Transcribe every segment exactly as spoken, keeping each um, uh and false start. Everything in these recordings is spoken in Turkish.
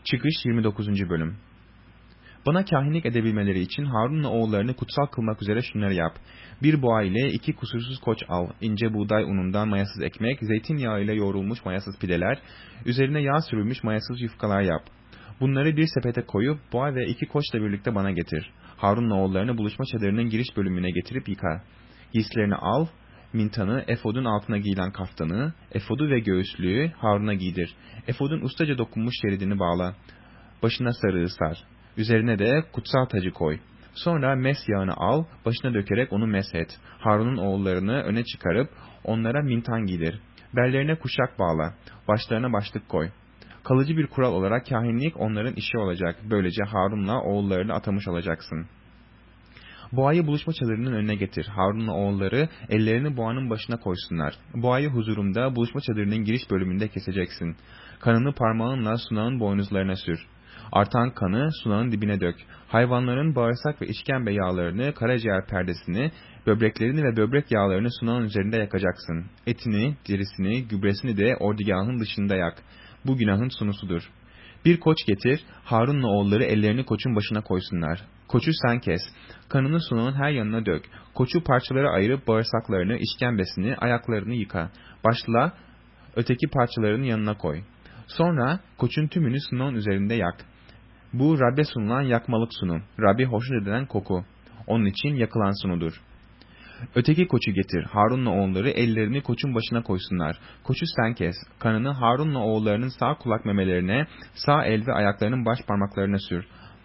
Çıkış yirmi dokuzuncu bölüm. Bana kahinlik edebilmeleri için Harun'la oğullarını kutsal kılmak üzere şunları yap. Bir boğa ile iki kusursuz koç al, ince buğday unundan mayasız ekmek, zeytinyağı ile yoğrulmuş mayasız pideler, üzerine yağ sürülmüş mayasız yufkalar yap. Bunları bir sepete koyup boğa ve iki koçla birlikte bana getir. Harun'la oğullarını buluşma çadırının giriş bölümüne getirip yıka. Giysilerini al, mintanı, efodun altına giyilen kaftanı, efodu ve göğüslüğü Harun'a giydir. Efodun ustaca dokunmuş şeridini bağla. Başına sarığı sar. Üzerine de kutsal tacı koy. Sonra mes yağını al, başına dökerek onu meshet. Harun'un oğullarını öne çıkarıp onlara mintan giydir. Bellerine kuşak bağla. Başlarına başlık koy. Kalıcı bir kural olarak kahinlik onların işi olacak. Böylece Harun'la oğullarını atamış olacaksın. Boğayı buluşma çadırının önüne getir. Harun'la oğulları ellerini boğanın başına koysunlar. Boğayı huzurumda buluşma çadırının giriş bölümünde keseceksin. Kanını parmağınla sunağın boynuzlarına sür. Artan kanı sunağın dibine dök. Hayvanların bağırsak ve işkembe yağlarını, karaciğer perdesini, böbreklerini ve böbrek yağlarını sunağın üzerinde yakacaksın. Etini, derisini, gübresini de ordugahın dışında yak. Bu günahın sunusudur. Bir koç getir, Harun'la oğulları ellerini koçun başına koysunlar. Koçu sen kes, kanını sunağın her yanına dök. Koçu parçalara ayırıp bağırsaklarını, işkembesini, ayaklarını yıka. Başla, öteki parçalarını yanına koy. Sonra koçun tümünü sunağın üzerinde yak. Bu Rab'be sunulan yakmalık sunu, Rab'i hoşnut eden koku. Onun için yakılan sunudur. Öteki koçu getir, Harun'la oğulları ellerini koçun başına koysunlar. Koçu sen kes, kanını Harun'la oğullarının sağ kulak memelerine, sağ el ve ayaklarının baş parmaklarına sür.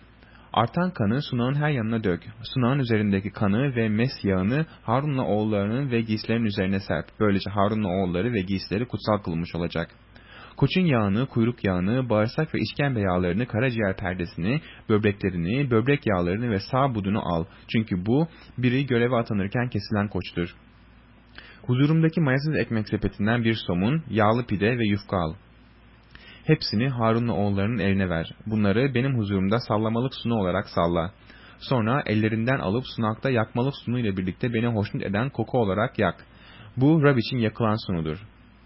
Artan kanı sunağın her yanına dök. Sunağın üzerindeki kanı ve mes yağını Harun'la oğullarının ve giysilerin üzerine serp. Böylece Harun'la oğulları ve giysileri kutsal kılmış olacak. Koçun yağını, kuyruk yağını, bağırsak ve işkembe yağlarını, karaciğer perdesini, böbreklerini, böbrek yağlarını ve sağ budunu al. Çünkü bu, biri göreve atanırken kesilen koçtur. Huzurumdaki mayasız ekmek sepetinden bir somun, yağlı pide ve yufka al. Hepsini Harun'la oğullarının eline ver. Bunları benim huzurumda sallamalık sunu olarak salla. Sonra ellerinden alıp sunakta yakmalık sunu ile birlikte beni hoşnut eden koku olarak yak. Bu Rab için yakılan sunudur.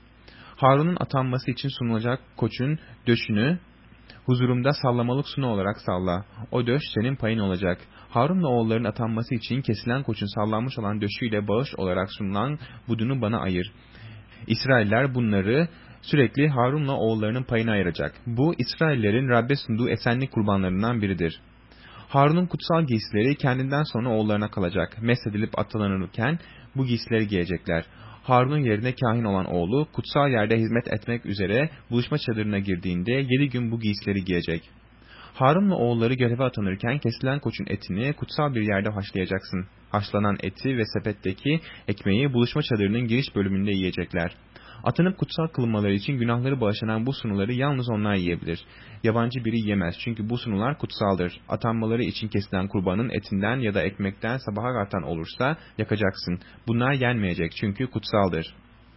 Harun'un atanması için sunulacak koçun döşünü huzurumda sallamalık sunu olarak salla. O döş senin payın olacak. Harun'la oğulların atanması için kesilen koçun sallanmış olan döşüyle bağış olarak sunulan budunu bana ayır. İsrailler bunları sürekli Harun'la oğullarının payına ayıracak. Bu İsraillerin Rab'be sunduğu esenlik kurbanlarından biridir. Harun'un kutsal giysileri kendinden sonra oğullarına kalacak. Mesedilip atalanırken bu giysileri giyecekler. Harun'un yerine kahin olan oğlu kutsal yerde hizmet etmek üzere buluşma çadırına girdiğinde yedi gün bu giysileri giyecek. Harun'la oğulları göreve atanırken kesilen koçun etini kutsal bir yerde haşlayacaksın. Haşlanan eti ve sepetteki ekmeği buluşma çadırının giriş bölümünde yiyecekler. Atanıp kutsal kılınmaları için günahları bağışlanan bu sunuları yalnız onlar yiyebilir. Yabancı biri yiyemez çünkü bu sunular kutsaldır. Atanmaları için kesilen kurbanın etinden ya da ekmekten sabaha artan olursa yakacaksın. Bunlar yenmeyecek çünkü kutsaldır.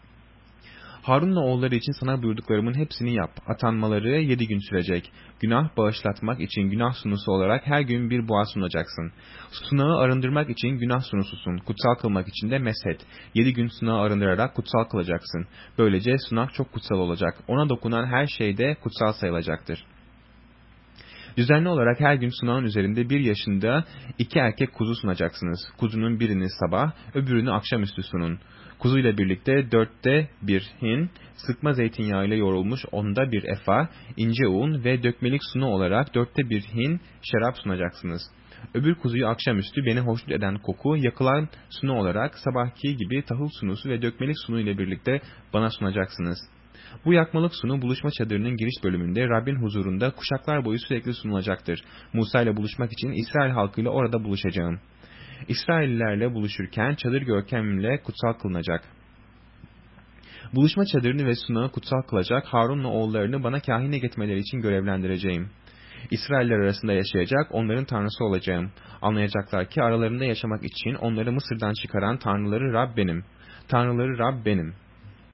Harun'la oğulları için sana buyurduklarımın hepsini yap. Atanmaları yedi gün sürecek. Günah bağışlatmak için günah sunusu olarak her gün bir boğa sunacaksın. Sunağı arındırmak için günah sunususun. Kutsal kılmak için de meshet. Yedi gün sunağı arındırarak kutsal kılacaksın. Böylece sunak çok kutsal olacak. Ona dokunan her şey de kutsal sayılacaktır. Düzenli olarak her gün sunağın üzerinde bir yaşında iki erkek kuzu sunacaksınız. Kuzunun birini sabah, öbürünü akşamüstü sunun. Kuzuyla birlikte dörtte bir hin, sıkma zeytinyağıyla yoğrulmuş onda bir efa, ince un ve dökmelik sunu olarak dörtte bir hin şarap sunacaksınız. Öbür kuzuyu akşamüstü beni hoşnut eden koku, yakılan sunu olarak sabahki gibi tahıl sunusu ve dökmelik sunu ile birlikte bana sunacaksınız. Bu yakmalık sunu buluşma çadırının giriş bölümünde Rabbin huzurunda kuşaklar boyu sürekli sunulacaktır. Musa ile buluşmak için İsrail halkıyla orada buluşacağım. İsraillilerle buluşurken çadır görkemimle kutsal kılınacak. Buluşma çadırını ve sunağı kutsal kılacak, Harun'la oğullarını bana kahinlik etmeleri için görevlendireceğim. İsrailler arasında yaşayacak, onların tanrısı olacağım. Anlayacaklar ki aralarında yaşamak için onları Mısır'dan çıkaran tanrıları Rab benim. Tanrıları Rab benim.